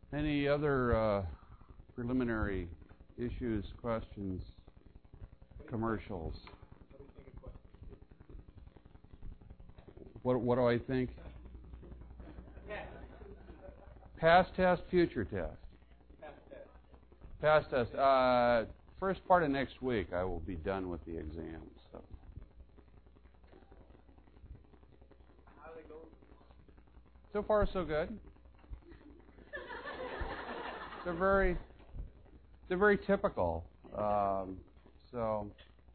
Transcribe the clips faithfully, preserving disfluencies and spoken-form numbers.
Any other uh, preliminary issues, questions, commercials? What, what do I think? Past test, future test. Past test. Uh, first part of next week, I will be done with the exams. So. How are they going? So far, so good. They're very, they're very typical. Um, so,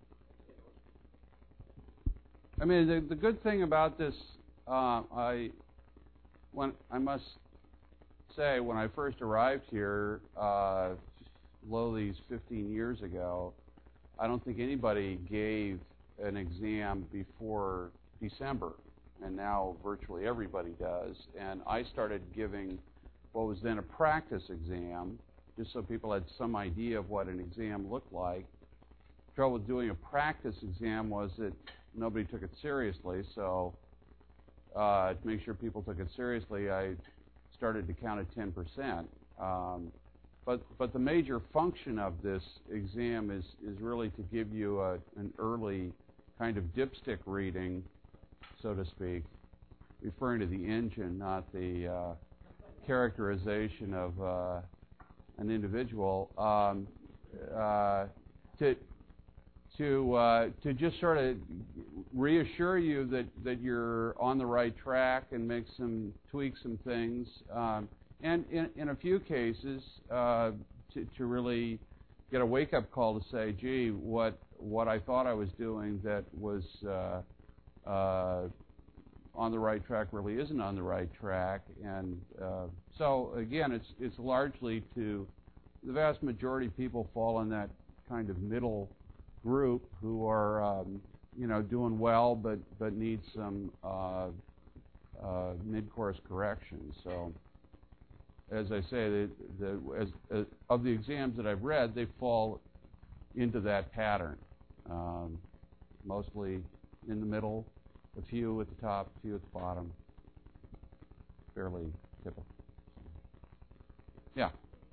I mean, the the good thing about this, uh, I, when I must say, when I first arrived here, uh, Lowly's fifteen years ago, I don't think anybody gave an exam before December, and now virtually everybody does. And I started giving what was then a practice exam, just so people had some idea of what an exam looked like. The trouble with doing a practice exam was that nobody took it seriously, so uh, to make sure people took it seriously, I started to count at ten percent. Um, but but the major function of this exam is, is really to give you a, an early kind of dipstick reading, so to speak, referring to the engine, not the uh, characterization of uh, an individual, um, uh, to to uh, to just sort of reassure you that, that you're on the right track and make some tweak some things, um, and in, in a few cases uh, to, to really get a wake-up call to say, gee, what what I thought I was doing that was uh, uh, on the right track really isn't on the right track. And uh, so again, it's it's largely to the vast majority of people fall in that kind of middle group who are um, you know doing well but but need some uh, uh, mid-course corrections. So as I say, the, the, as, as, of the exams that I've read, they fall into that pattern, um, mostly in the middle, a few at the top, a few at the bottom. Fairly typical. Yeah.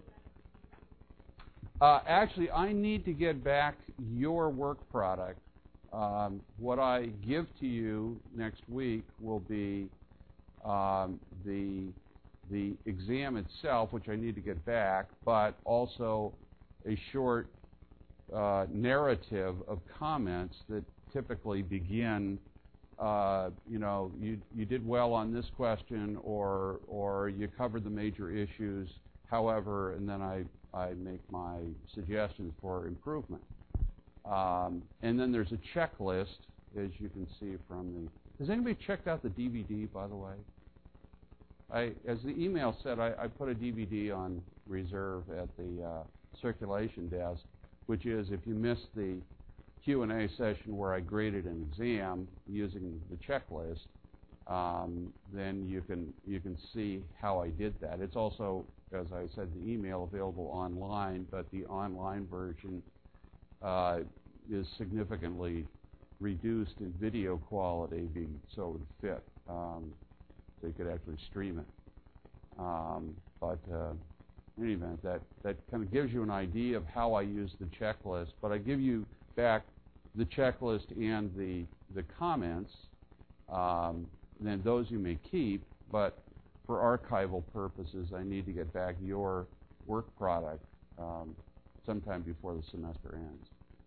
Uh, actually, I need to get back your work product. Um, what I give to you next week will be um, the the exam itself, which I need to get back, but also a short uh, narrative of comments that typically begin. Uh, you know, you you did well on this question, or or you covered the major issues. However, and then I I make my suggestions for improvement. Um, and then there's a checklist, as you can see from the. Has anybody checked out the D V D, by the way? I, as the email said, I, I put a D V D on reserve at the uh, circulation desk, which is if you missed the Q and A session where I graded an exam using the checklist, um, then you can you can see how I did that. It's also, as I said, the email available online, but the online version uh, is significantly reduced in video quality, being so it would fit, um, so you could actually stream it. Um, but uh, in any event, that that kind of gives you an idea of how I use the checklist. But I give you back the checklist and the the comments. Um, then those you may keep, but for archival purposes, I need to get back your work product um, sometime before the semester ends.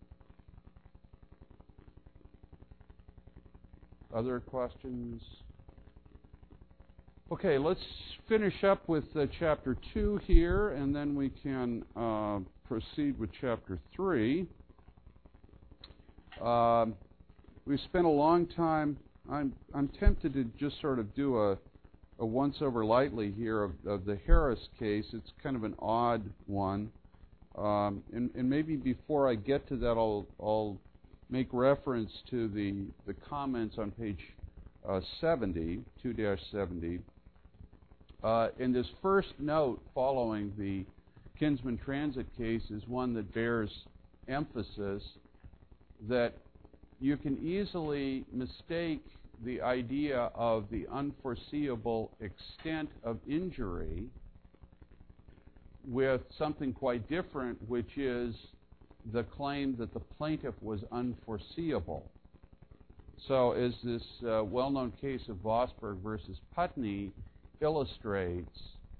Other questions? Okay, let's finish up with uh, chapter two here, and then we can uh, proceed with chapter three. Um, we spent a long time. I'm I'm tempted to just sort of do a a once-over lightly here of, of the Harris case. It's kind of an odd one, um, and, and maybe before I get to that, I'll I'll make reference to the the comments on page uh, seventy, two dash seventy. Uh, and this first note following the Kinsman Transit case is one that bears emphasis, that you can easily mistake the idea of the unforeseeable extent of injury with something quite different, which is the claim that the plaintiff was unforeseeable. So as this uh, well-known case of Vosburgh versus Putney illustrates,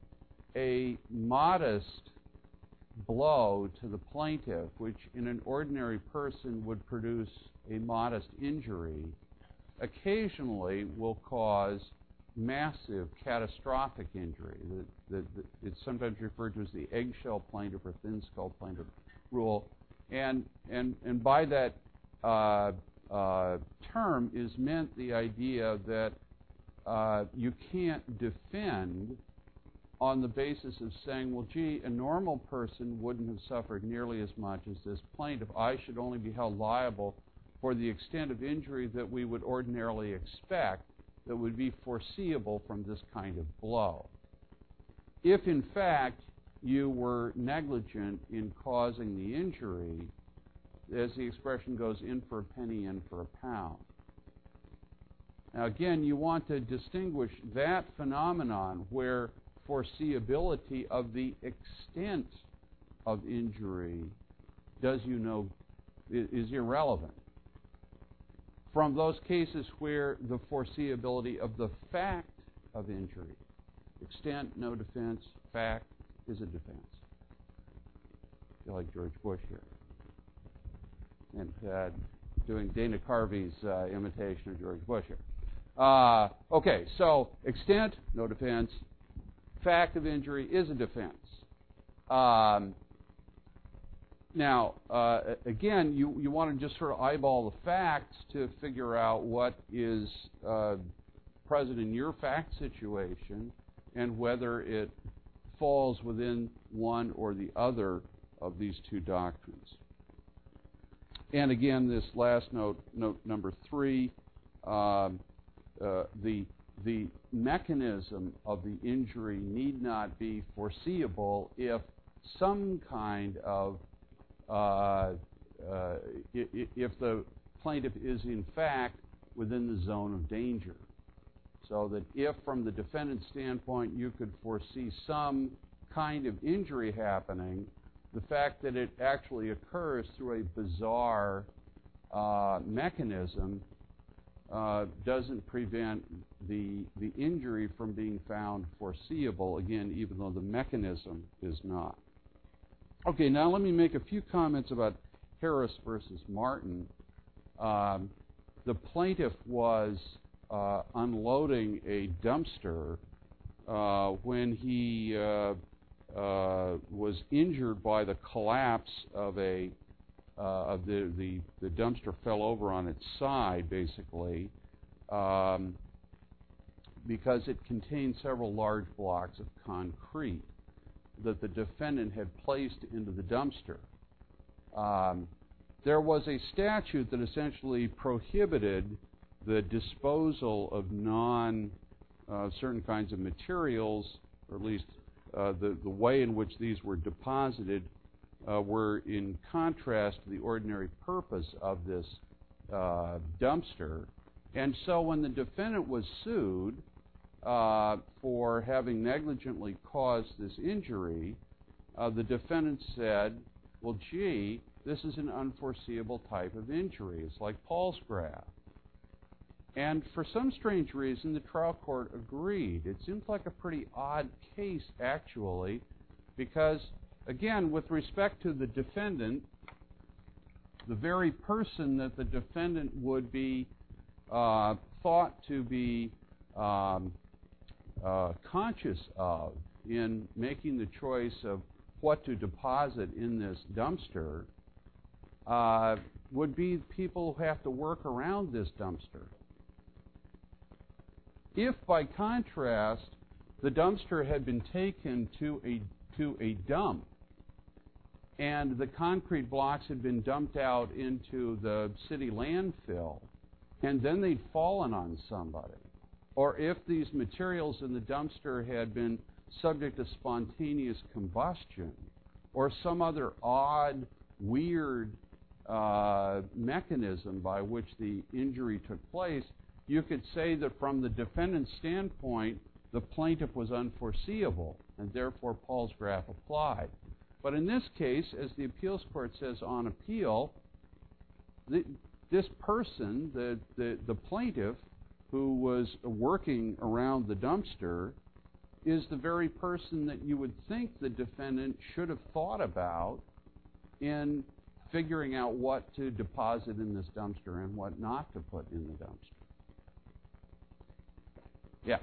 a modest blow to the plaintiff, which in an ordinary person would produce a modest injury, occasionally will cause massive catastrophic injury. The, the, the, it's sometimes referred to as the eggshell plaintiff or thin skull plaintiff rule. And, and, and by that uh, uh, term is meant the idea that uh, you can't defend on the basis of saying, well, gee, a normal person wouldn't have suffered nearly as much as this plaintiff. I should only be held liable for the extent of injury that we would ordinarily expect that would be foreseeable from this kind of blow. If, in fact, you were negligent in causing the injury, as the expression goes, in for a penny, in for a pound. Now, again, you want to distinguish that phenomenon where foreseeability of the extent of injury does you no is irrelevant from those cases where the foreseeability of the fact of injury, extent, no defense, fact is a defense. I feel like George Bush here. And uh, doing Dana Carvey's uh, imitation of George Bush here. Uh, okay, so extent, no defense. Fact of injury is a defense. Um, now, uh, again, you, you want to just sort of eyeball the facts to figure out what is uh, present in your fact situation and whether it falls within one or the other of these two doctrines. And again, this last note, note number three, um, uh, the the mechanism of the injury need not be foreseeable if some kind of, uh, uh, if the plaintiff is in fact within the zone of danger. So that if from the defendant's standpoint you could foresee some kind of injury happening, the fact that it actually occurs through a bizarre uh, mechanism Uh, doesn't prevent the the injury from being found foreseeable, again, even though the mechanism is not. Okay, now let me make a few comments about Harris versus Martin. Um, the plaintiff was uh, unloading a dumpster uh, when he uh, uh, was injured by the collapse of a Uh, of the, the, the dumpster fell over on its side, basically, um, because it contained several large blocks of concrete that the defendant had placed into the dumpster. Um, there was a statute that essentially prohibited the disposal of non uh, certain kinds of materials, or at least uh, the, the way in which these were deposited Uh, were in contrast to the ordinary purpose of this uh, dumpster. And so when the defendant was sued uh, for having negligently caused this injury, uh, the defendant said, well, gee, this is an unforeseeable type of injury. It's like Paul's graft. And for some strange reason, the trial court agreed. It seems like a pretty odd case, actually, because again, with respect to the defendant, the very person that the defendant would be uh, thought to be um, uh, conscious of in making the choice of what to deposit in this dumpster uh, would be people who have to work around this dumpster. If, by contrast, the dumpster had been taken to a to a dump, and the concrete blocks had been dumped out into the city landfill, and then they'd fallen on somebody, or if these materials in the dumpster had been subject to spontaneous combustion, or some other odd, weird uh, mechanism by which the injury took place, you could say that from the defendant's standpoint, the plaintiff was unforeseeable. and therefore Palsgraf applied. But in this case, as the appeals court says on appeal, the, this person, the, the, the plaintiff who was working around the dumpster, is the very person that you would think the defendant should have thought about in figuring out what to deposit in this dumpster and what not to put in the dumpster. Yeah.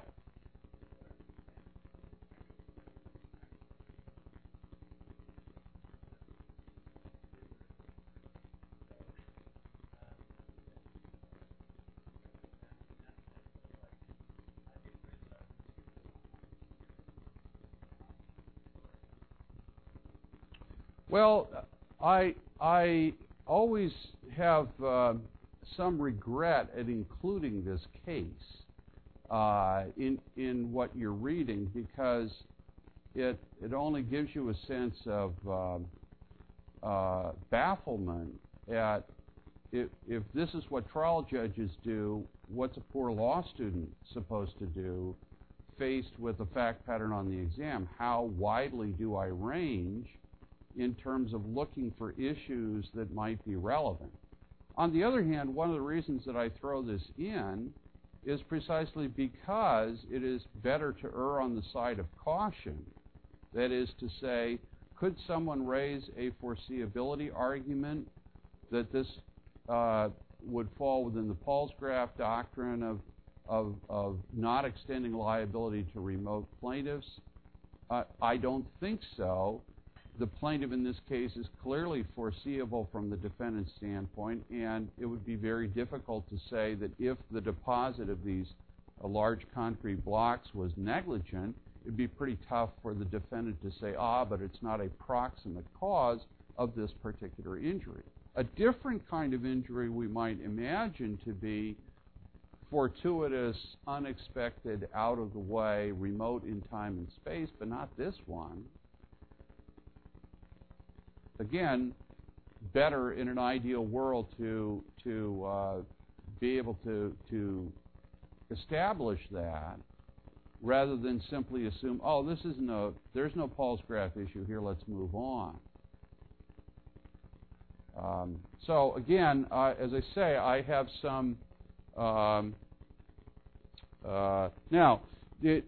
Well, I I always have uh, some regret at including this case uh, in in what you're reading, because it it only gives you a sense of uh, uh, bafflement at if if this is what trial judges do, what's a poor law student supposed to do faced with a fact pattern on the exam? How widely do I range in terms of looking for issues that might be relevant? On the other hand, one of the reasons that I throw this in is precisely because it is better to err on the side of caution. That is to say, could someone raise a foreseeability argument that this uh, would fall within the Palsgraf doctrine of, of, of not extending liability to remote plaintiffs? Uh, I don't think so. The plaintiff in this case is clearly foreseeable from the defendant's standpoint, and it would be very difficult to say that if the deposit of these uh, large concrete blocks was negligent, it would be pretty tough for the defendant to say, ah, but it's not a proximate cause of this particular injury. A different kind of injury we might imagine to be fortuitous, unexpected, out of the way, remote in time and space, but not this one. Again, better in an ideal world to to uh, be able to to establish that, rather than simply assume, oh, this isn't a there's no Palsgraf issue here, let's move on. Um, so again, uh, as I say, I have some um, uh, now it.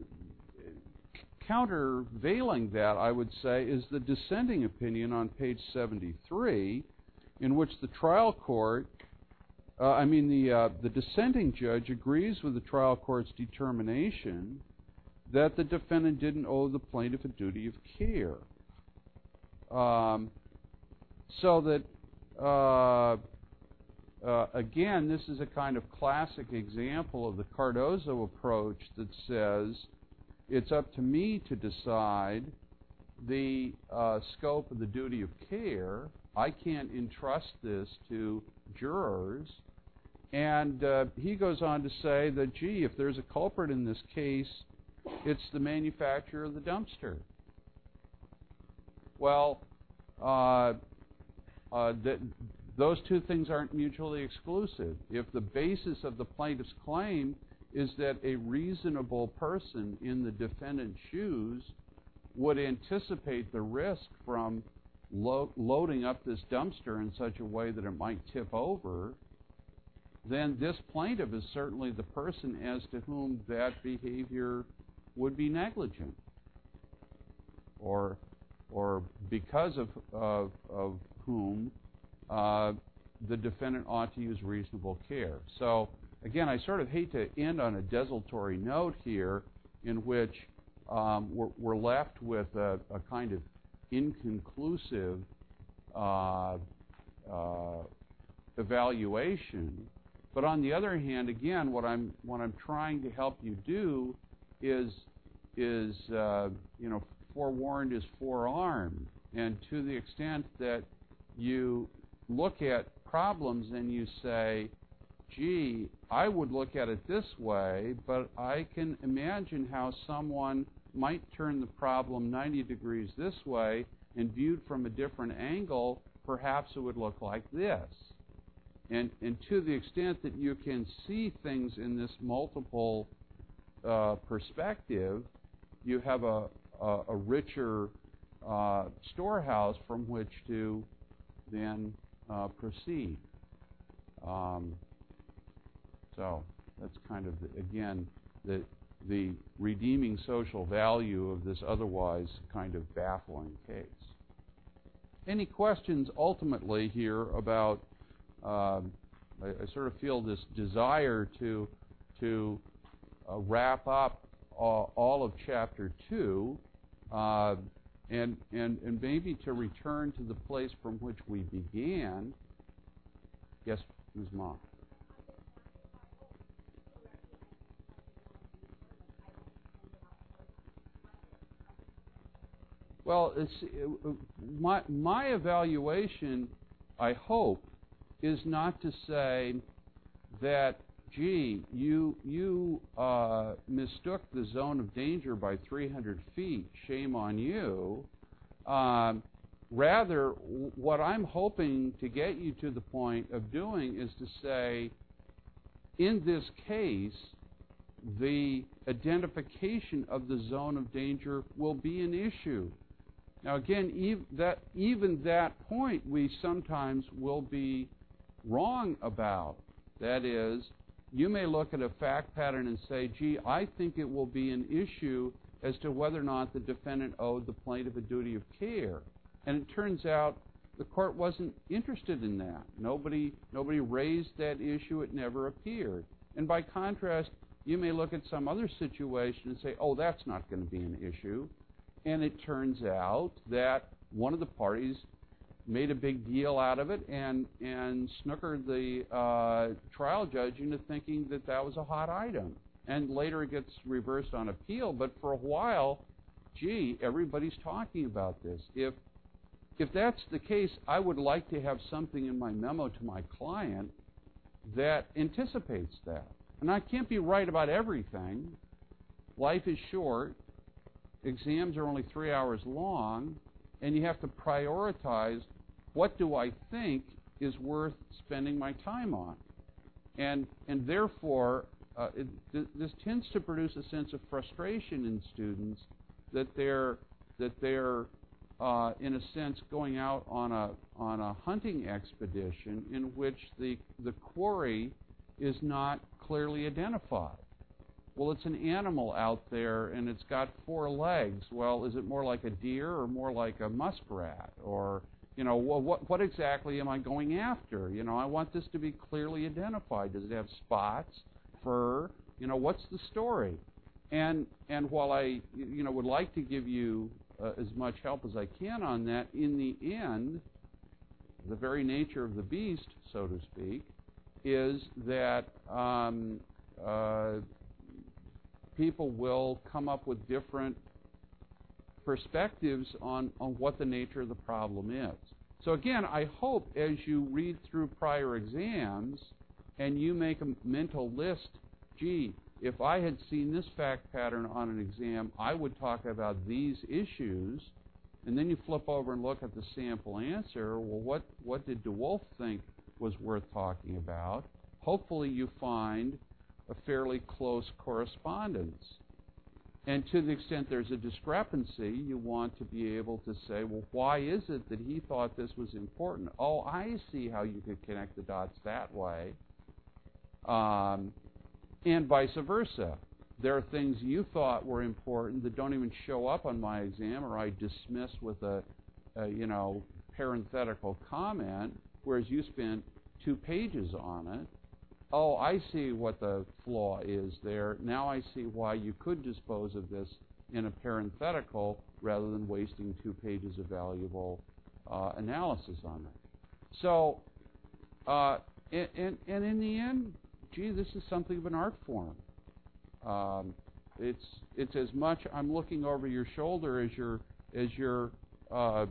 Countervailing that, I would say, is the dissenting opinion on page seventy-three, in which the trial court, uh, I mean the uh, the dissenting judge agrees with the trial court's determination that the defendant didn't owe the plaintiff a duty of care. Um, so that, uh, uh, again, this is a kind of classic example of the Cardozo approach that says, it's up to me to decide the uh, scope of the duty of care. I can't entrust this to jurors. And uh, he goes on to say that, gee, if there's a culprit in this case, it's the manufacturer of the dumpster. Well, uh, uh, th- those two things aren't mutually exclusive. If the basis of the plaintiff's claim is that a reasonable person in the defendant's shoes would anticipate the risk from lo- loading up this dumpster in such a way that it might tip over, then this plaintiff is certainly the person as to whom that behavior would be negligent, or or because of, of, of whom uh, the defendant ought to use reasonable care. So again, I sort of hate to end on a desultory note here in which um, we're, we're left with a, a kind of inconclusive uh, uh, evaluation. But on the other hand, again, what I'm what I'm trying to help you do is is uh, you know, forewarned is forearmed, and to the extent that you look at problems and you say, gee, I would look at it this way, but I can imagine how someone might turn the problem ninety degrees this way, and viewed from a different angle, perhaps it would look like this. And, and to the extent that you can see things in this multiple uh, perspective, you have a, a, a richer uh, storehouse from which to then uh, proceed. Um, so that's kind of, the, again, the, the redeeming social value of this otherwise kind of baffling case. Any questions ultimately here about, uh, I, I sort of feel this desire to, to uh, wrap up all, all of Chapter two, uh, and, and, and maybe to return to the place from which we began. Yes, Miz Ma. Well, it's, uh, my, my evaluation, I hope, is not to say that, gee, you, you uh, mistook the zone of danger by three hundred feet, shame on you. Um, rather, w- what I'm hoping to get you to the point of doing is to say, in this case, the identification of the zone of danger will be an issue. Now, again, ev- that, even that point we sometimes will be wrong about. That is, you may look at a fact pattern and say, gee, I think it will be an issue as to whether or not the defendant owed the plaintiff a duty of care. And it turns out the court wasn't interested in that. Nobody, nobody raised that issue. It never appeared. And by contrast, you may look at some other situation and say, oh, that's not going to be an issue. And it turns out that one of the parties made a big deal out of it and, and snookered the uh, trial judge into thinking that that was a hot item. And later it gets reversed on appeal, but for a while, gee, everybody's talking about this. If, if that's the case, I would like to have something in my memo to my client that anticipates that. And I can't be right about everything. Life is short. Exams are only three hours long, and you have to prioritize what do I think is worth spending my time on. And, and therefore, uh, it, th- this tends to produce a sense of frustration in students that they're, that they're uh, in a sense, going out on a, on a hunting expedition in which the, the quarry is not clearly identified. Well, it's an animal out there, and it's got four legs. Well, is it more like a deer or more like a muskrat? Or, you know, well, what, what exactly am I going after? You know, I want this to be clearly identified. Does it have spots, fur? You know, what's the story? And, and while I, you know, would like to give you uh, as much help as I can on that, in the end, the very nature of the beast, so to speak, is that um, uh, people will come up with different perspectives on, on what the nature of the problem is. So again, I hope as you read through prior exams and you make a mental list, gee, if I had seen this fact pattern on an exam, I would talk about these issues, and then you flip over and look at the sample answer, well, what, what did DeWolf think was worth talking about? Hopefully you find a fairly close correspondence. And to the extent there's a discrepancy, you want to be able to say, well, why is it that he thought this was important? Oh, I see how you could connect the dots that way. Um, and vice versa. There are things you thought were important that don't even show up on my exam, or I dismiss with a, a you know, parenthetical comment, whereas you spent two pages on it. Oh, I see what the flaw is there. Now I see why you could dispose of this in a parenthetical rather than wasting two pages of valuable uh, analysis on it. So, uh, and, and, and in the end, gee, this is something of an art form. Um, it's it's as much I'm looking over your shoulder as you're as you're uh,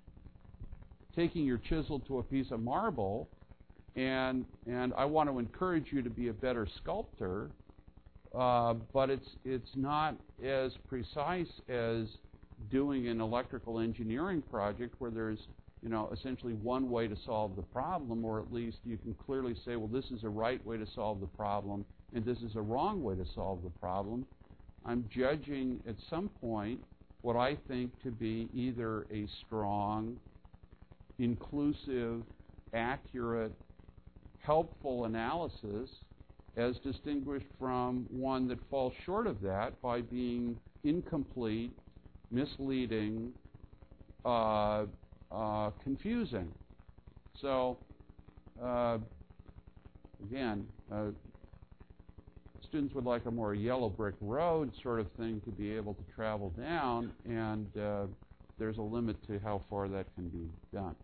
taking your chisel to a piece of marble. And and I want to encourage you to be a better sculptor, uh, but it's it's not as precise as doing an electrical engineering project where there's, you know, essentially one way to solve the problem, or at least you can clearly say, well, this is a right way to solve the problem, and this is a wrong way to solve the problem. I'm judging at some point what I think to be either a strong, inclusive, accurate, helpful analysis as distinguished from one that falls short of that by being incomplete, misleading, uh, uh, confusing. So, uh, again, uh, students would like a more yellow brick road sort of thing to be able to travel down, and uh, there's a limit to how far that can be done.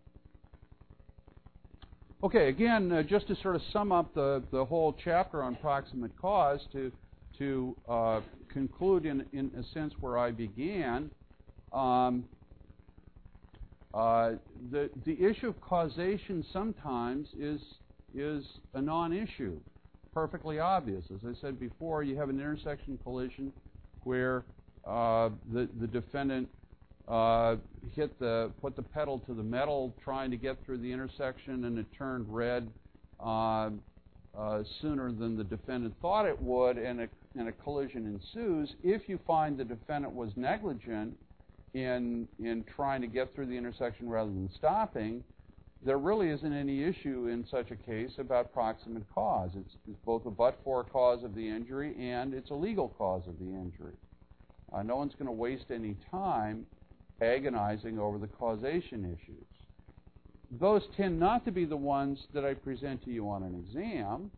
Okay, again, uh, just to sort of sum up the, the whole chapter on proximate cause, to to uh, conclude in, in a sense where I began, um, uh, the the issue of causation sometimes is is a non-issue, perfectly obvious. As I said before, you have an intersection collision where uh, the the defendant Uh, hit the put the pedal to the metal trying to get through the intersection, and it turned red uh, uh, sooner than the defendant thought it would, and a, and a collision ensues. If you find the defendant was negligent in in trying to get through the intersection rather than stopping, there really isn't any issue in such a case about proximate cause. It's, it's both a but-for cause of the injury and it's a legal cause of the injury. Uh, no one's going to waste any time agonizing over the causation issues. Those tend not to be the ones that I present to you on an exam,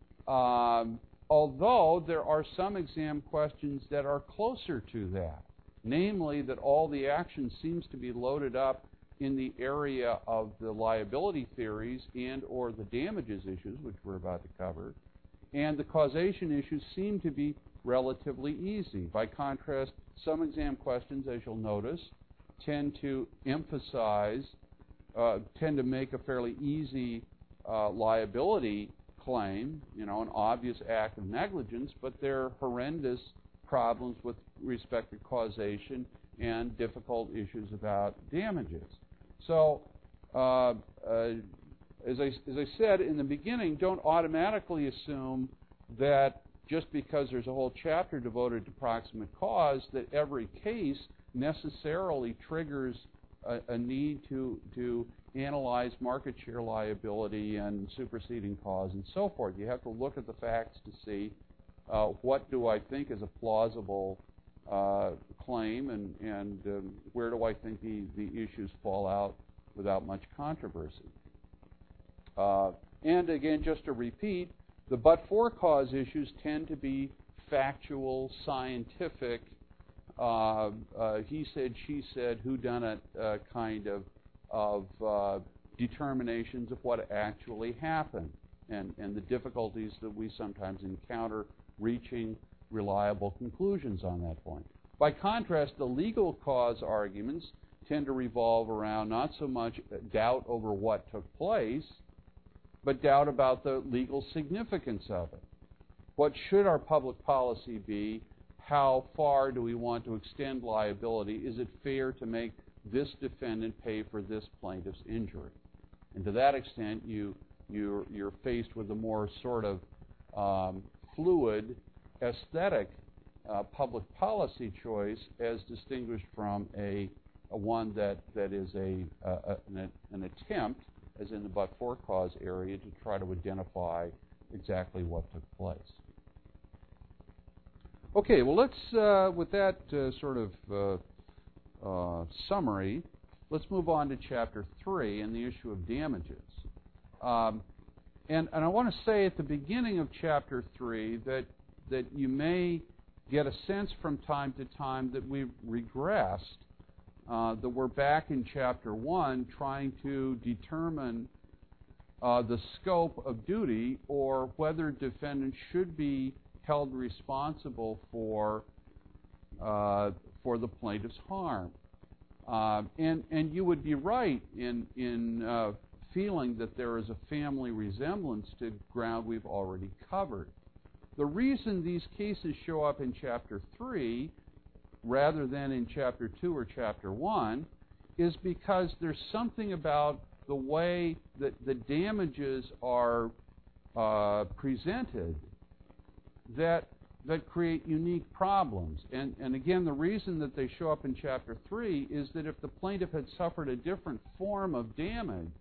um, although there are some exam questions that are closer to that, namely that all the action seems to be loaded up in the area of the liability theories and or the damages issues, which we're about to cover, and the causation issues seem to be relatively easy. By contrast, some exam questions, as you'll notice, tend to emphasize, uh, tend to make a fairly easy uh, liability claim, you know, an obvious act of negligence, but there are horrendous problems with respect to causation and difficult issues about damages. So, uh, uh, as, I, as I said in the beginning, don't automatically assume that just because there's a whole chapter devoted to proximate cause, that every case necessarily triggers a, a need to to analyze market share liability and superseding cause and so forth. You have to look at the facts to see uh, what do I think is a plausible uh, claim, and, and um, where do I think the, the issues fall out without much controversy. Uh, and again, just to repeat, the but-for cause issues tend to be factual, scientific, Uh, uh, he said, she said, whodunit uh, kind of of uh, determinations of what actually happened, and, and the difficulties that we sometimes encounter reaching reliable conclusions on that point. By contrast, the legal cause arguments tend to revolve around not so much doubt over what took place, but doubt about the legal significance of it. What should our public policy be? How far do we want to extend liability? Is it fair to make this defendant pay for this plaintiff's injury? And to that extent, you, you're, you're faced with a more sort of um, fluid, aesthetic uh, public policy choice as distinguished from a, a one that, that is a, a, an, an attempt, as in the but-for cause area, to try to identify exactly what took place. Okay, well, let's, uh, with that uh, sort of uh, uh, summary, let's move on to Chapter three and the issue of damages. Um, and, and I want to say at the beginning of Chapter three that, that you may get a sense from time to time that we've regressed, uh, that we're back in Chapter one trying to determine uh, the scope of duty, or whether defendants should be held responsible for uh, for the plaintiff's harm, uh, and and you would be right in in uh, feeling that there is a family resemblance to ground we've already covered. The reason these cases show up in Chapter three rather than in Chapter two or Chapter one is because there's something about the way that the damages are uh, presented that that create unique problems. And, and again, the reason that they show up in Chapter three is that if the plaintiff had suffered a different form of damage,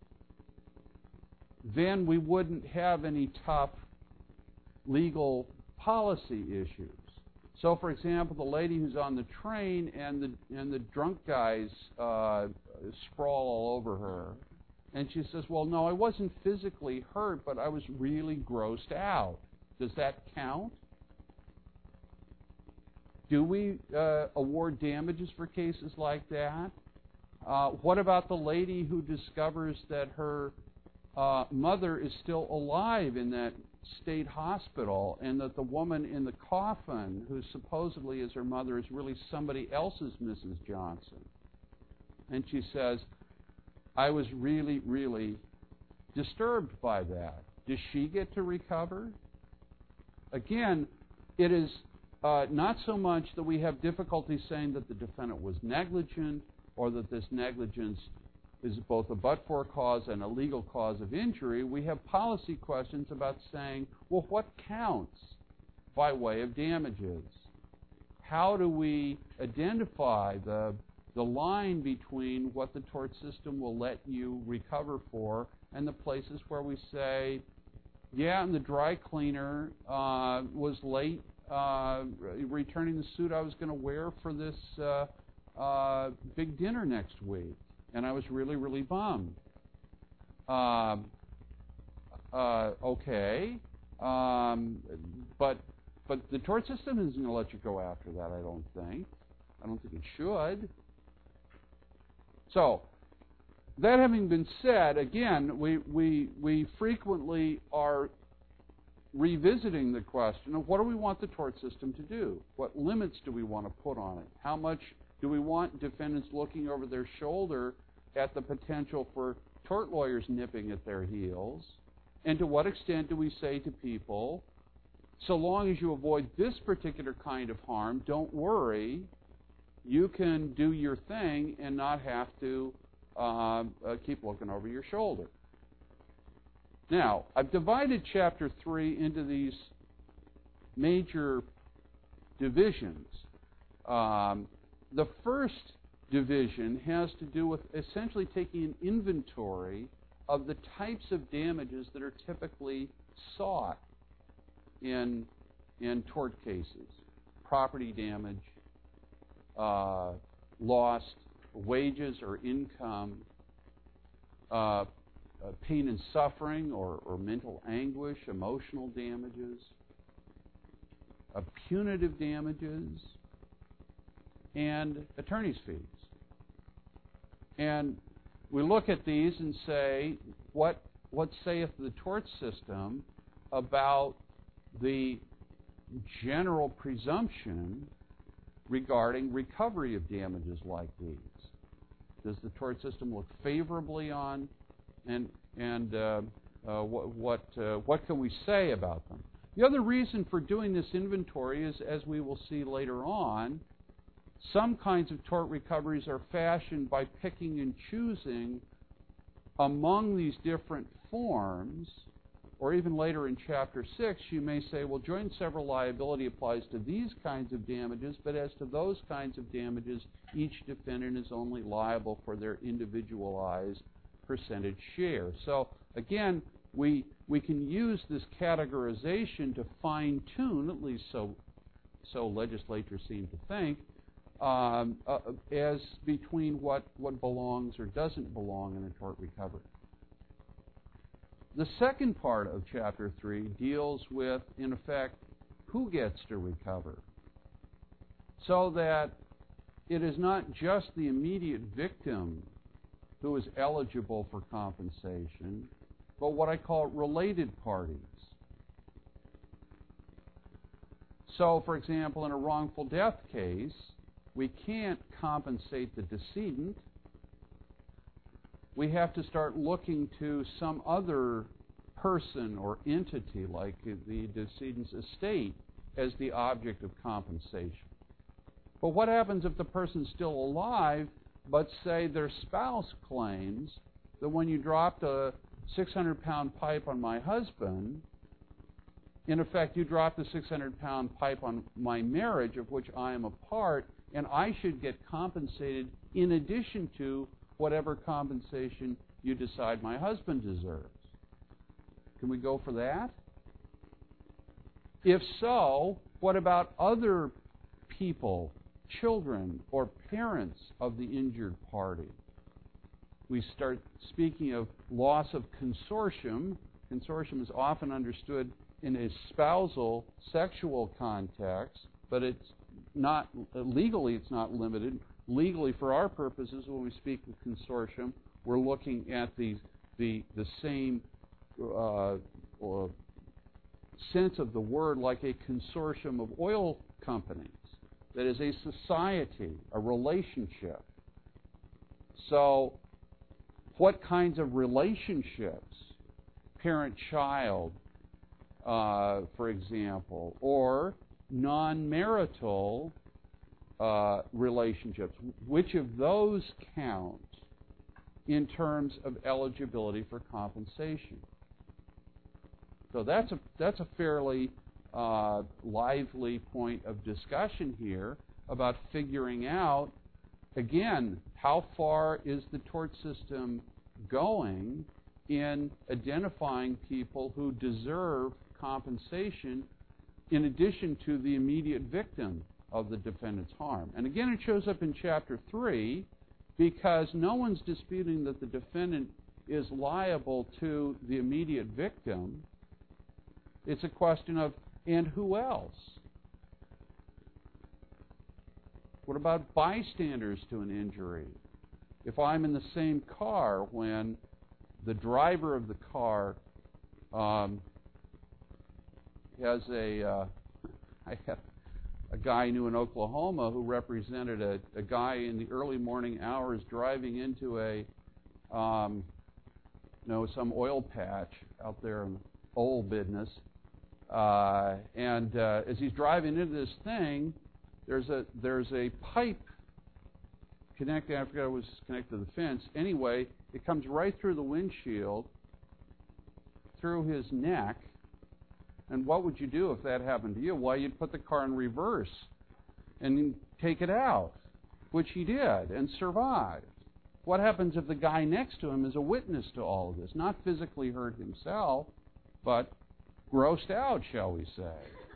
then we wouldn't have any tough legal policy issues. So, for example, the lady who's on the train and the and the drunk guys uh, sprawl all over her, and she says, well, no, I wasn't physically hurt, but I was really grossed out. Does that count? Do we uh, award damages for cases like that? Uh, what about the lady who discovers that her uh, mother is still alive in that state hospital, and that the woman in the coffin, who supposedly is her mother, is really somebody else's Missus Johnson? And she says, I was really, really disturbed by that. Does she get to recover? Again, it is uh, not so much that we have difficulty saying that the defendant was negligent, or that this negligence is both a but-for cause and a legal cause of injury. We have policy questions about saying, well, what counts by way of damages? How do we identify the, the line between what the tort system will let you recover for and the places where we say, yeah, and the dry cleaner uh, was late uh, returning the suit I was going to wear for this uh, uh, big dinner next week, and I was really, really bummed. Uh, uh, okay, um, but but the tort system isn't going to let you go after that, I don't think. I don't think it should. So, that having been said, again, we, we, we frequently are revisiting the question of what do we want the tort system to do? What limits do we want to put on it? How much do we want defendants looking over their shoulder at the potential for tort lawyers nipping at their heels? And to what extent do we say to people, so long as you avoid this particular kind of harm, don't worry, you can do your thing and not have to uh, uh, keep looking over your shoulder. Now, I've divided Chapter three into these major divisions. Um, the first division has to do with essentially taking an inventory of the types of damages that are typically sought in, in tort cases. Property damage, uh, lost wages or income, uh, uh, pain and suffering or, or mental anguish, emotional damages, uh, punitive damages, and attorney's fees. And we look at these and say, what, what saith the tort system about the general presumption regarding recovery of damages like these? Does the tort system look favorably on, and and uh, uh, what what, uh, what can we say about them? The other reason for doing this inventory is, as we will see later on, some kinds of tort recoveries are fashioned by picking and choosing among these different forms. Or even later in Chapter six, you may say, well, joint and several liability applies to these kinds of damages, but as to those kinds of damages, each defendant is only liable for their individualized percentage share. So, again, we, we can use this categorization to fine-tune, at least so, so legislators seem to think, um, uh, as between what, what belongs or doesn't belong in a tort recovery. The second part of Chapter three deals with, in effect, who gets to recover, so that it is not just the immediate victim who is eligible for compensation, but what I call related parties. So, for example, in a wrongful death case, we can't compensate the decedent. We have to start looking to some other person or entity, like the decedent's estate, as the object of compensation. But what happens if the person's still alive, but say their spouse claims that when you dropped a six hundred pound pipe on my husband, in effect, you dropped a six hundred pound pipe on my marriage, of which I am a part, and I should get compensated in addition to whatever compensation you decide my husband deserves. Can we go for that? If so, what about other people, children, or parents of the injured party? We start speaking of loss of consortium. Consortium is often understood in a spousal sexual context, but it's not legally it's not limited. Legally, for our purposes, when we speak of consortium, we're looking at the the the same uh, uh, sense of the word, like a consortium of oil companies. That is a society, a relationship. So, what kinds of relationships, parent-child, uh, for example, or non-marital uh, relationships, which of those count in terms of eligibility for compensation? So that's a that's a fairly uh, lively point of discussion here about figuring out, again, how far is the tort system going in identifying people who deserve compensation in addition to the immediate victim of the defendant's harm. And again, it shows up in Chapter three because no one's disputing that the defendant is liable to the immediate victim. It's a question of, and who else? What about bystanders to an injury? If I'm in the same car when the driver of the car um, has a, uh, I had a guy I knew in Oklahoma who represented a, a guy in the early morning hours driving into a, um, you know, some oil patch out there in the oil business. Uh, and uh, as he's driving into this thing, there's a there's a pipe connected. I forgot it was connected to the fence. Anyway, it comes right through the windshield, through his neck. And what would you do if that happened to you? Well, you'd put the car in reverse and take it out, which he did and survived. What happens if the guy next to him is a witness to all of this? Not physically hurt himself, but grossed out, shall we say.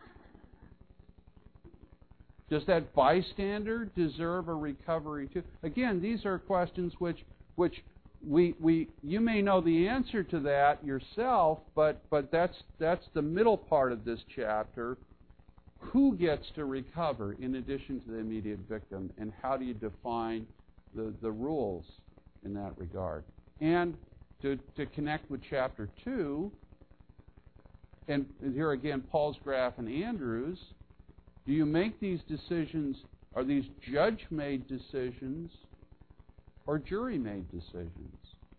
Does that bystander deserve a recovery too? Again, these are questions which which we we you may know the answer to that yourself, but but that's that's the middle part of this chapter. Who gets to recover in addition to the immediate victim, and how do you define the, the rules in that regard? And to to connect with chapter two, and here again, Paul's Graf and Andrews, do you make these decisions, are these judge-made decisions or jury-made decisions?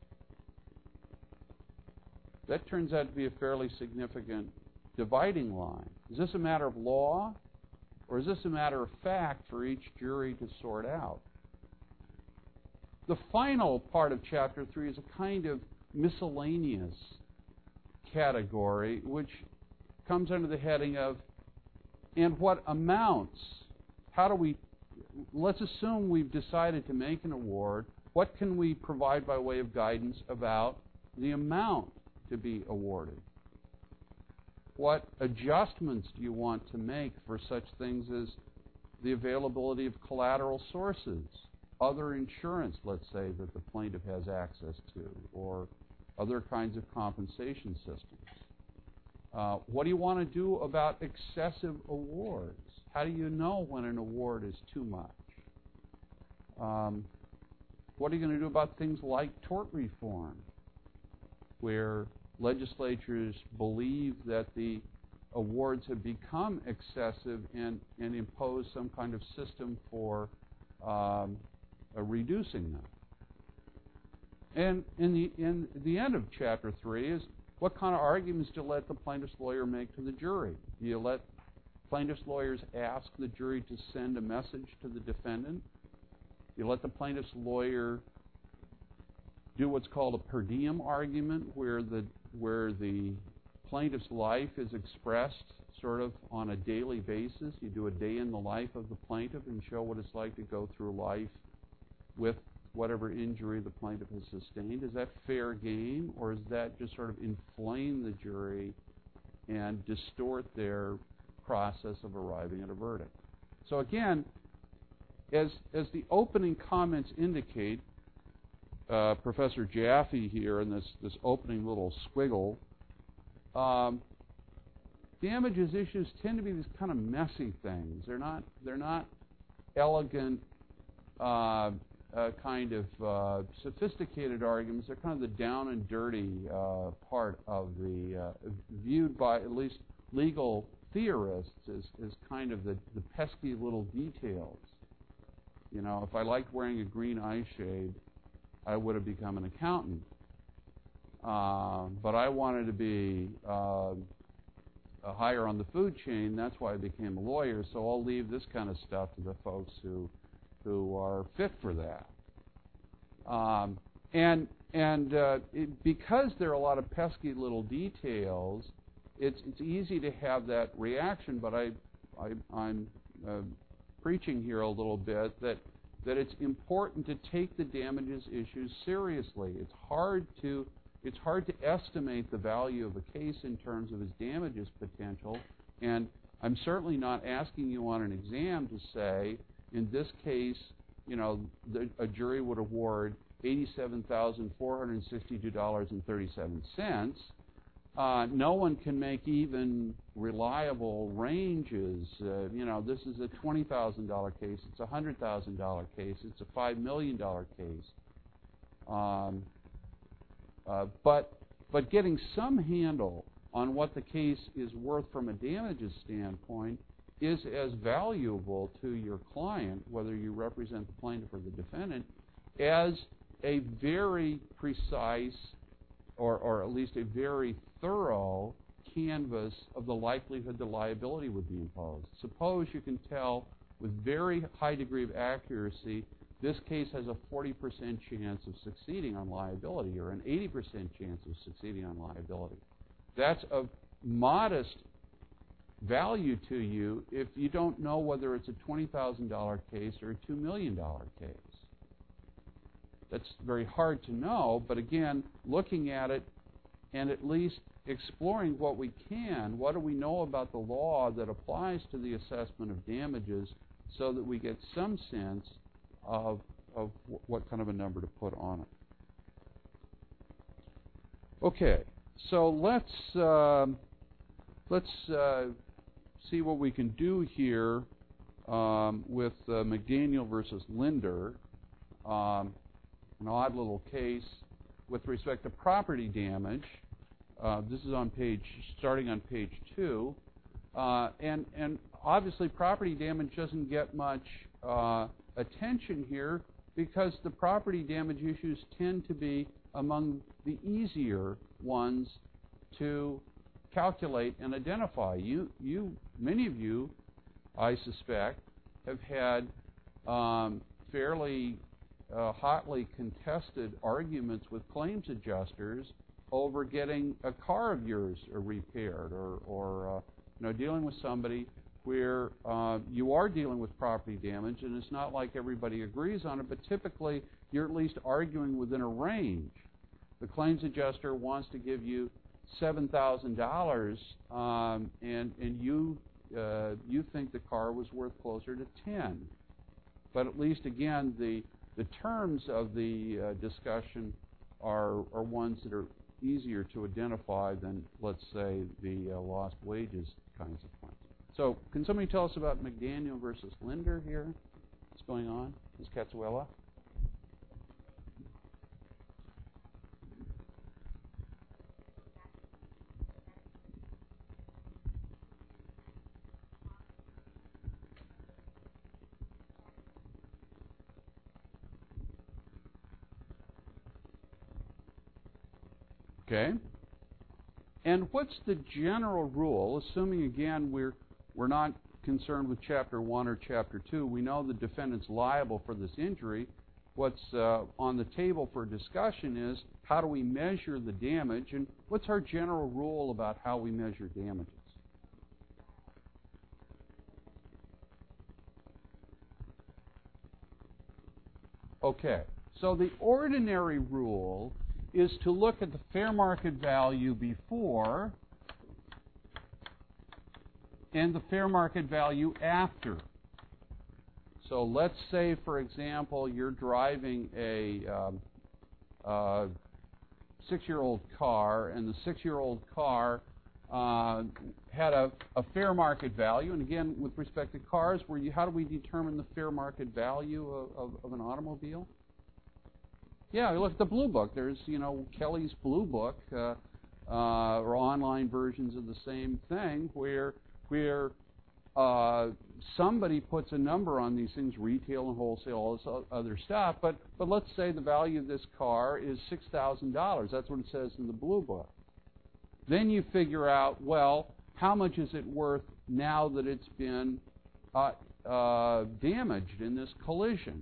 That turns out to be a fairly significant dividing line. Is this a matter of law, or is this a matter of fact for each jury to sort out? The final part of chapter three is a kind of miscellaneous category, which comes under the heading of, and what amounts? How do we, let's assume we've decided to make an award. What can we provide by way of guidance about the amount to be awarded? What adjustments do you want to make for such things as the availability of collateral sources, other insurance, let's say, that the plaintiff has access to, or other kinds of compensation systems? Uh, what do you want to do about excessive awards? How do you know when an award is too much? Um, what are you going to do about things like tort reform, where legislatures believe that the awards have become excessive and, and impose some kind of system for um, uh, reducing them? And in the, in the end of chapter three is, what kind of arguments do you let the plaintiff's lawyer make to the jury? Do you let plaintiff's lawyers ask the jury to send a message to the defendant? Do you let the plaintiff's lawyer do what's called a per diem argument, where the where the plaintiff's life is expressed sort of on a daily basis. You do a day in the life of the plaintiff and show what it's like to go through life with whatever injury the plaintiff has sustained. Is that fair game, or is that just sort of inflame the jury and distort their process of arriving at a verdict? So again, as as the opening comments indicate, uh, Professor Jaffe here in this, this opening little squiggle, um, damages issues tend to be these kind of messy things. They're not they're not elegant, uh, uh, kind of uh, sophisticated arguments. They're kind of the down and dirty uh, part of the uh, viewed by at least legal theorists as, as kind of the, the pesky little details. You know, if I liked wearing a green eye shade, I would have become an accountant. Uh, but I wanted to be uh, higher on the food chain. That's why I became a lawyer. So I'll leave this kind of stuff to the folks who who are fit for that. Um, and and uh, it, because there are a lot of pesky little details, it's it's easy to have that reaction. But I, I I'm uh, preaching here a little bit that that it's important to take the damages issues seriously. It's hard to it's hard to estimate the value of a case in terms of its damages potential, and I'm certainly not asking you on an exam to say, in this case, you know, the, a jury would award eighty-seven thousand four hundred sixty-two dollars and thirty-seven cents. Uh, no one can make even reliable ranges. Uh, you know, this is a twenty thousand dollar case. It's a one hundred thousand dollar case. It's a five million dollar case. Um, uh, but but getting some handle on what the case is worth from a damages standpoint is as valuable to your client, whether you represent the plaintiff or the defendant, as a very precise or, or at least a very thorough canvas of the likelihood the liability would be imposed. Suppose you can tell with very high degree of accuracy this case has a forty percent chance of succeeding on liability or an eighty percent chance of succeeding on liability. That's of modest value to you if you don't know whether it's a twenty thousand dollar case or a two million dollar case. That's very hard to know, but again, looking at it and at least exploring what we can, what do we know about the law that applies to the assessment of damages so that we get some sense of, of what kind of a number to put on it. Okay, so let's, uh, let's uh, see what we can do here um, with uh, McDaniel versus Linder. Um, an odd little case with respect to property damage. Uh, this is on page, starting on page two, uh, and and obviously property damage doesn't get much uh, attention here because the property damage issues tend to be among the easier ones to calculate and identify. You, you, many of you, I suspect, have had um, fairly uh, hotly contested arguments with claims adjusters over getting a car of yours uh, repaired, or, or uh, you know, dealing with somebody where uh, you are dealing with property damage, and it's not like everybody agrees on it, but typically you're at least arguing within a range. The claims adjuster wants to give you seven thousand dollars, um, and and you uh, you think the car was worth closer to ten. But at least again, the the terms of the uh, discussion are are ones that are easier to identify than, let's say, the uh, lost wages kinds of points. So, can somebody tell us about McDaniel versus Linder here? What's going on? Miz Katsuela? Okay. And what's the general rule, assuming, again, we're, we're not concerned with Chapter one or Chapter two, we know the defendant's liable for this injury, what's uh, on the table for discussion is how do we measure the damage, and what's our general rule about how we measure damages? Okay, so the ordinary rule is to look at the fair market value before and the fair market value after. So let's say, for example, you're driving a um, uh, six-year-old car, and the six-year-old car uh, had a, a fair market value. And again, with respect to cars, where you, how do we determine the fair market value of, of, of an automobile? Yeah, you look at the Blue Book. There's, you know, Kelly's Blue Book, uh, uh, or online versions of the same thing, where where uh, somebody puts a number on these things, retail and wholesale, all this other stuff. But but let's say the value of this car is six thousand dollars. That's what it says in the Blue Book. Then you figure out, well, how much is it worth now that it's been uh, uh, damaged in this collision?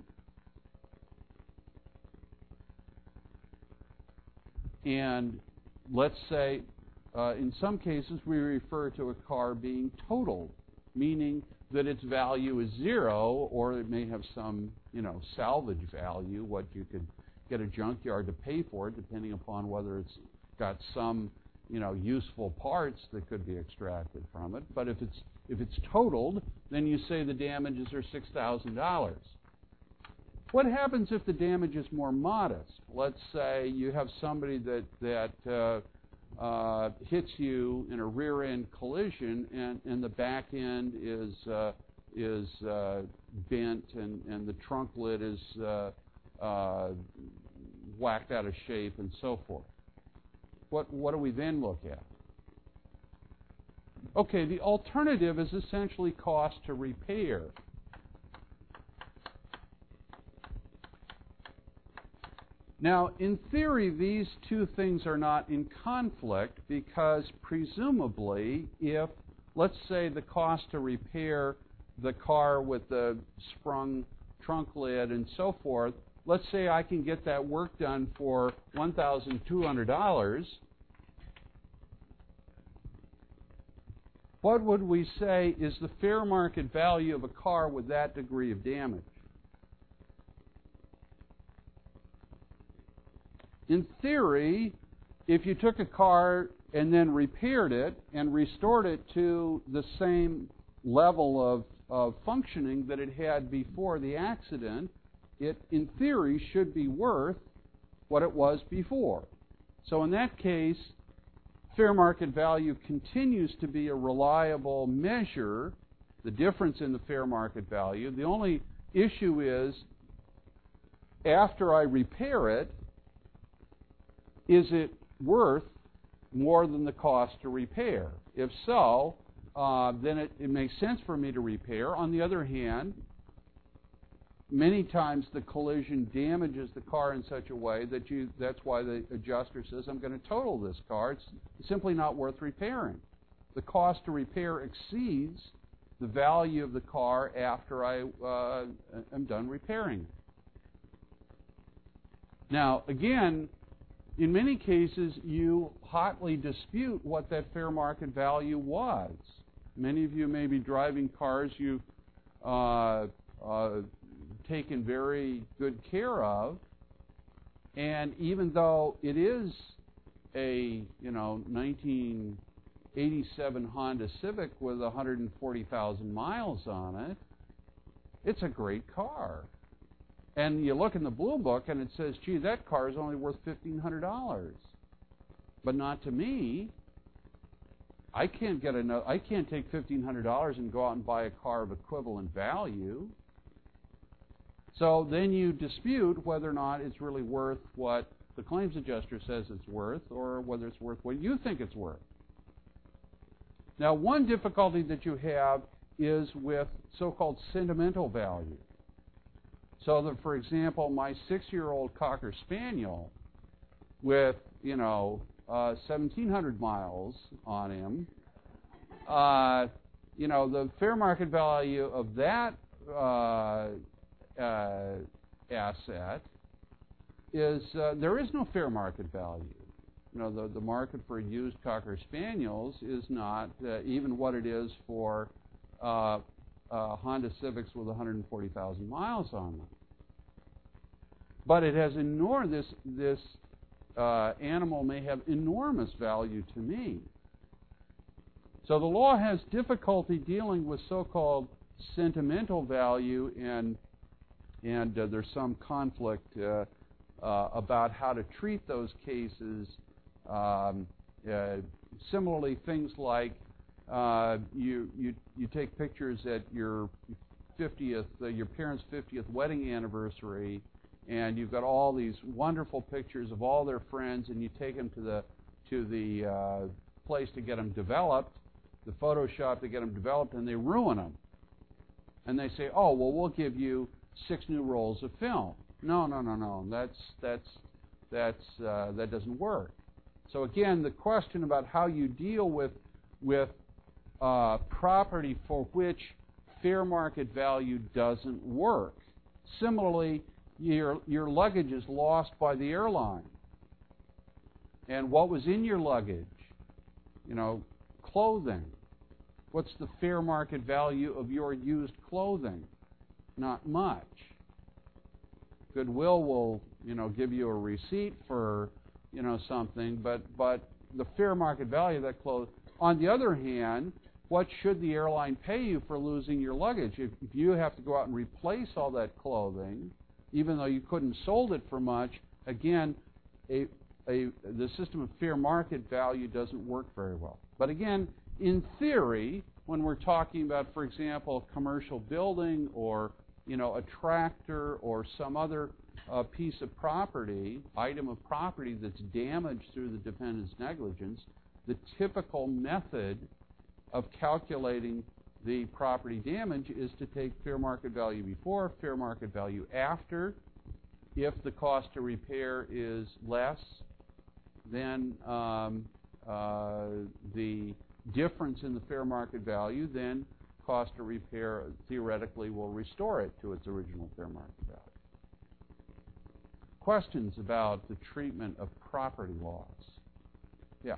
And let's say, uh, in some cases, we refer to a car being totaled, meaning that its value is zero, or it may have some, you know, salvage value, what you could get a junkyard to pay for it, depending upon whether it's got some, you know, useful parts that could be extracted from it. But if it's if it's totaled, then you say the damages are six thousand dollars. What happens if the damage is more modest? Let's say you have somebody that that uh, uh, hits you in a rear-end collision, and, and the back end is uh, is uh, bent, and, and the trunk lid is uh, uh, whacked out of shape, and so forth. What what do we then look at? Okay, the alternative is essentially cost to repair. Now, in theory, these two things are not in conflict, because presumably, if, let's say, the cost to repair the car with the sprung trunk lid and so forth, let's say I can get that work done for one thousand two hundred dollars, what would we say is the fair market value of a car with that degree of damage? In theory, if you took a car and then repaired it and restored it to the same level of, of functioning that it had before the accident, it, in theory, should be worth what it was before. So in that case, fair market value continues to be a reliable measure, the difference in the fair market value. The only issue is, after I repair it, is it worth more than the cost to repair? If so, uh, then it, it makes sense for me to repair. On the other hand, many times the collision damages the car in such a way that you, that's why the adjuster says, I'm going to total this car. It's simply not worth repairing. The cost to repair exceeds the value of the car after I uh, am done repairing it. Now, again, in many cases, you hotly dispute what that fair market value was. Many of you may be driving cars you've uh, uh, taken very good care of, and even though it is a, you know, nineteen eighty-seven Honda Civic with one hundred forty thousand miles on it, it's a great car. And you look in the Blue Book and it says, gee, that car is only worth fifteen hundred dollars. But not to me. I can't get a, I can't take fifteen hundred dollars and go out and buy a car of equivalent value. So then you dispute whether or not it's really worth what the claims adjuster says it's worth, or whether it's worth what you think it's worth. Now, one difficulty that you have is with so-called sentimental value. So that, for example, my six-year-old Cocker Spaniel with, you know, uh, seventeen hundred miles on him, uh, you know, the fair market value of that uh, uh, asset is uh, there is no fair market value. You know, the, the market for used Cocker Spaniels is not uh, even what it is for uh, uh, Honda Civics with one hundred forty thousand miles on them. But it has enormous, this, this uh, animal may have enormous value to me. So the law has difficulty dealing with so-called sentimental value, and, and uh, there's some conflict uh, uh, about how to treat those cases. Um, uh, similarly, things like uh, you, you, you take pictures at your fiftieth, uh, your parents' fiftieth wedding anniversary, and you've got all these wonderful pictures of all their friends, and you take them to the to the uh, place to get them developed, the Photoshop to get them developed, and they ruin them. And they say, "Oh, well, we'll give you six new rolls of film." No, no, no, no. That's that's that's uh, that doesn't work. So again, the question about how you deal with with uh, property for which fair market value doesn't work. Similarly, Your, your luggage is lost by the airline. And what was in your luggage? You know, clothing. What's the fair market value of your used clothing? Not much. Goodwill will, you know, give you a receipt for, you know, something, but, but the fair market value of that clothing. On the other hand, what should the airline pay you for losing your luggage? If, if you have to go out and replace all that clothing, even though you couldn't sold it for much, again, a, a, the system of fair market value doesn't work very well. But again, in theory, when we're talking about, for example, a commercial building or, you know, a tractor or some other uh, piece of property, item of property that's damaged through the defendant's negligence, the typical method of calculating the property damage is to take fair market value before, fair market value after. If the cost to repair is less, then um, uh, the difference in the fair market value, then cost to repair theoretically will restore it to its original fair market value. Questions about the treatment of property loss? Yeah.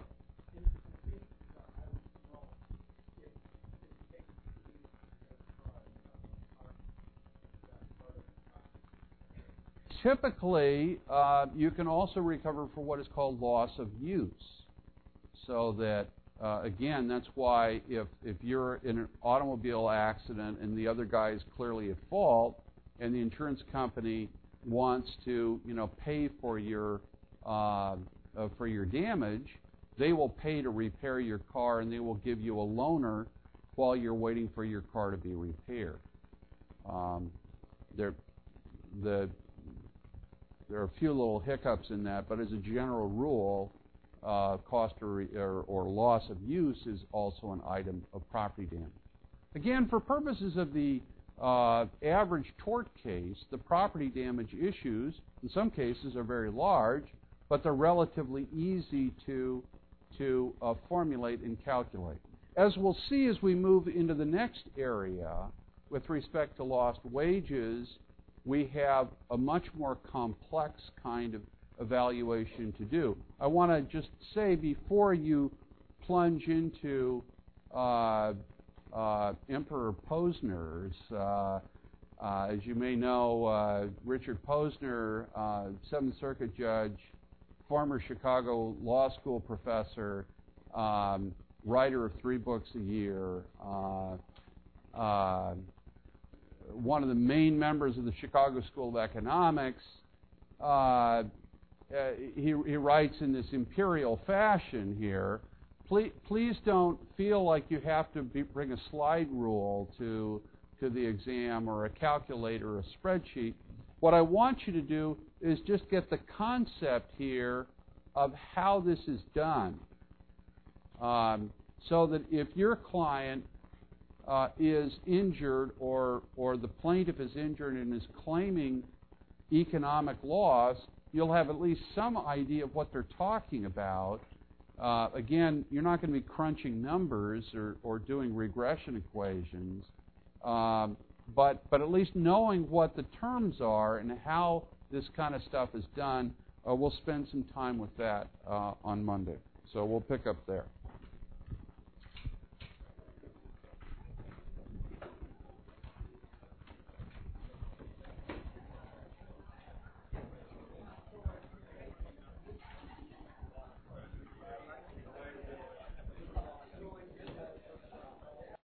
Typically, uh, you can also recover for what is called loss of use. So that, uh, again, that's why if, if you're in an automobile accident and the other guy is clearly at fault, and the insurance company wants to, you know, pay for your uh, uh, for your damage, they will pay to repair your car, and they will give you a loaner while you're waiting for your car to be repaired. Um, there, the There are a few little hiccups in that, but as a general rule, uh, cost or, re- or, or loss of use is also an item of property damage. Again, for purposes of the uh, average tort case, the property damage issues, in some cases, are very large, but they're relatively easy to, to uh, formulate and calculate. As we'll see as we move into the next area, with respect to lost wages, we have a much more complex kind of evaluation to do. I want to just say before you plunge into uh, uh, Emperor Posner's, uh, uh, as you may know, uh, Richard Posner, uh, Seventh Circuit judge, former Chicago Law School professor, um, writer of three books a year, uh, uh, one of the main members of the Chicago School of Economics. Uh, uh, he, he writes in this imperial fashion here, please, please don't feel like you have to be, bring a slide rule to, to the exam or a calculator or a spreadsheet. What I want you to do is just get the concept here of how this is done. Um, so that if your client Uh, is injured or, or the plaintiff is injured and is claiming economic loss, you'll have at least some idea of what they're talking about. Uh, again, you're not going to be crunching numbers or, or doing regression equations. Um, but but at least knowing what the terms are and how this kind of stuff is done, uh, we'll spend some time with that uh, on Monday. So we'll pick up there.